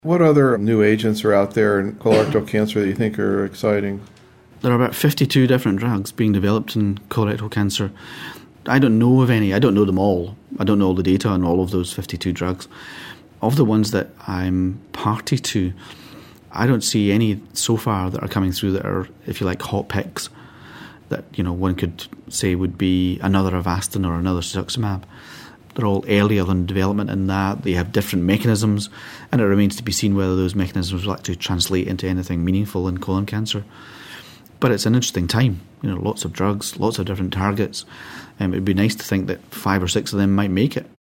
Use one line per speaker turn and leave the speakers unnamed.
What other new agents are out there in colorectal cancer that you think are exciting?
There are about 52 different drugs being developed in colorectal cancer. I don't know of any. I don't know them all. I don't know all the data on all of those 52 drugs. Of the ones that I'm party to, I don't see any so far that are coming through that are, if you like, hot picks that, one could say would be another Avastin or another cetuximab. They're all earlier in development in that. They have different mechanisms, and it remains to be seen whether those mechanisms will actually translate into anything meaningful in colon cancer. But it's an interesting time. Lots of drugs, lots of different targets. It'd be nice to think that 5 or 6 of them might make it.